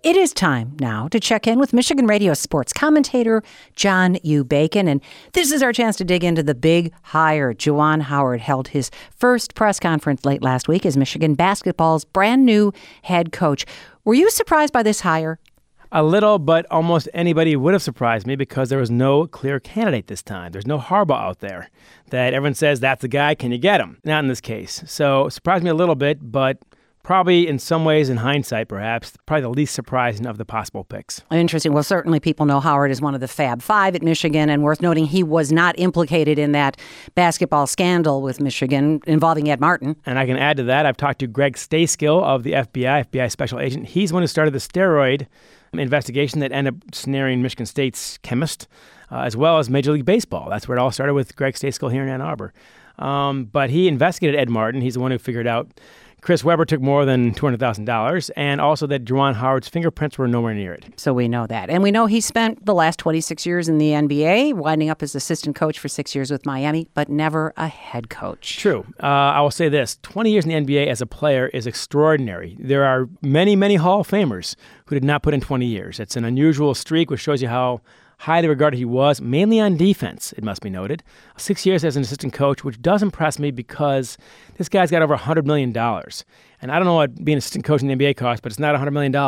It is time now to check in with Michigan radio sports commentator John U. Bacon, and this is our chance to dig into the big hire. Juwan Howard held his first press conference late last week as Michigan basketball's brand new head coach. Were you surprised by this hire? A little, but almost anybody would have surprised me because there was no clear candidate this time. There's no Harbaugh out there that everyone says, that's the guy, can you get him? Not in this case. So it surprised me a little bit, but probably in some ways, in hindsight, perhaps, probably the least surprising of the possible picks. Interesting. Well, certainly people know Howard is one of the Fab Five at Michigan, and worth noting he was not implicated in that basketball scandal with Michigan involving Ed Martin. And I can add to that, I've talked to Greg Stayskill of the FBI special agent. He's the one who started the steroid investigation that ended up snaring Michigan State's chemist, as well as Major League Baseball. That's where it all started with Greg Stayskill here in Ann Arbor. But he investigated Ed Martin. He's the one who figured out Chris Webber took more than $200,000, and also that Juwan Howard's fingerprints were nowhere near it. So we know that. And we know he spent the last 26 years in the NBA, winding up as assistant coach for 6 years with Miami, but never a head coach. True. I will say this. 20 years in the NBA as a player is extraordinary. There are many, many Hall of Famers who did not put in 20 years. It's an unusual streak, which shows you how highly regarded he was, mainly on defense, it must be noted. 6 years as an assistant coach, which does impress me because this guy's got over $100 million. And I don't know what being an assistant coach in the NBA costs, but it's not $100 million.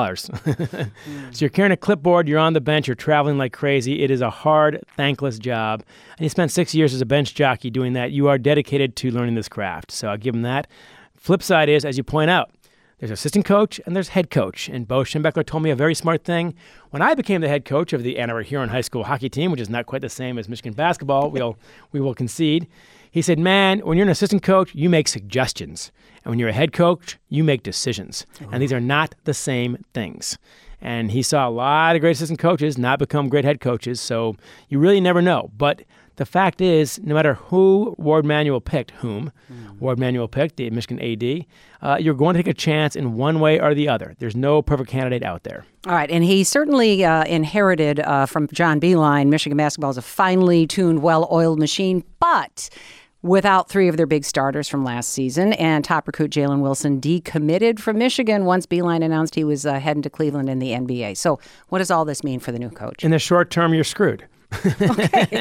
So you're carrying a clipboard, you're on the bench, you're traveling like crazy. It is a hard, thankless job. And you spent 6 years as a bench jockey doing that. You are dedicated to learning this craft. So I'll give him that. Flip side is, as you point out, there's assistant coach and there's head coach. And Bo Schembechler told me a very smart thing. When I became the head coach of the Ann Arbor Huron High School hockey team, which is not quite the same as Michigan basketball, we will concede. He said, man, when you're an assistant coach, you make suggestions. And when you're a head coach, you make decisions. And these are not the same things. And he saw a lot of great assistant coaches not become great head coaches. So you really never know. But the fact is, no matter who Warde Manuel picked, Warde Manuel picked, the Michigan AD, you're going to take a chance in one way or the other. There's no perfect candidate out there. All right, and he certainly inherited from John Beilein. Michigan basketball is a finely tuned, well-oiled machine, but without three of their big starters from last season, and top recruit Jalen Wilson decommitted from Michigan once Beilein announced he was heading to Cleveland in the NBA. So what does all this mean for the new coach? In the short term, you're screwed. Okay.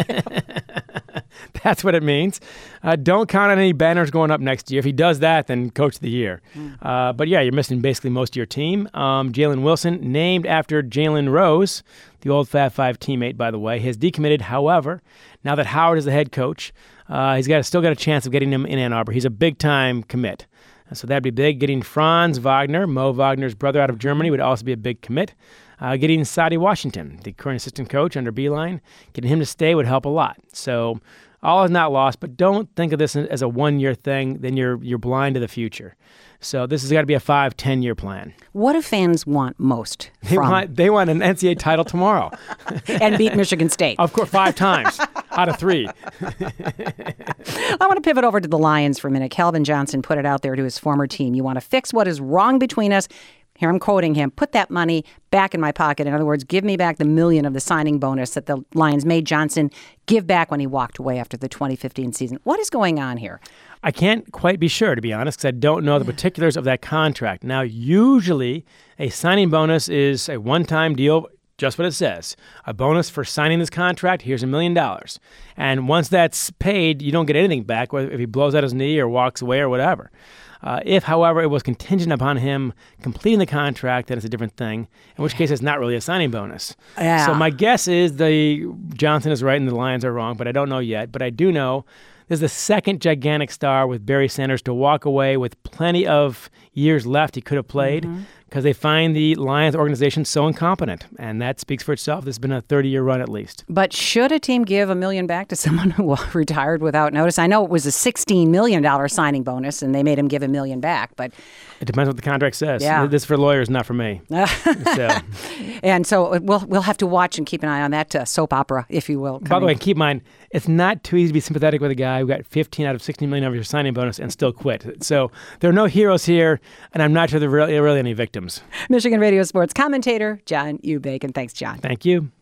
That's what it means. Don't count on any banners going up next year. If he does that, then coach of the year. But yeah, you're missing basically most of your team. Jalen Wilson, named after Jalen Rose, the old Fab Five teammate, by the way, has decommitted. However, now that Howard is the head coach, he's still got a chance of getting him in Ann Arbor. He's a big-time commit. So that'd be big. Getting Franz Wagner, Mo Wagner's brother out of Germany, would also be a big commit. Getting Sadie Washington, the current assistant coach under Beilein, getting him to stay would help a lot. So all is not lost, but don't think of this as a one-year thing. Then you're blind to the future. So this has got to be a 5-10-year plan. What do fans want most? They want an NCAA title tomorrow. And beat Michigan State. Of course, 5 times out of 3. I want to pivot over to the Lions for a minute. Calvin Johnson put it out there to his former team. You want to fix what is wrong between us. Here I'm quoting him, put that money back in my pocket. In other words, give me back the $1 million of the signing bonus that the Lions made Johnson give back when he walked away after the 2015 season. What is going on here? I can't quite be sure, to be honest, because I don't know the particulars of that contract. Now, usually a signing bonus is a one-time deal, just what it says. A bonus for signing this contract, here's $1 million. And once that's paid, you don't get anything back, whether if he blows out his knee or walks away or whatever. If, however, it was contingent upon him completing the contract, then it's a different thing, in which case it's not really a signing bonus. Yeah. So my guess is Johnson is right and the Lions are wrong, but I don't know yet. But I do know this is the second gigantic star with Barry Sanders to walk away with plenty of years left he could have played because they find the Lions organization so incompetent. And that speaks for itself. This has been a 30-year run at least. But should a team give $1 million back to someone who retired without notice? I know it was a $16 million signing bonus, and they made him give $1 million back. But it depends what the contract says. Yeah. This is for lawyers, not for me. And so we'll have to watch and keep an eye on that soap opera, if you will. By the way, keep in mind, it's not too easy to be sympathetic with a guy who got 15 out of $16 million of your signing bonus and still quit. So there are no heroes here, and I'm not sure there are really any victims. Michigan Radio Sports commentator John U. Bacon. Thanks, John. Thank you.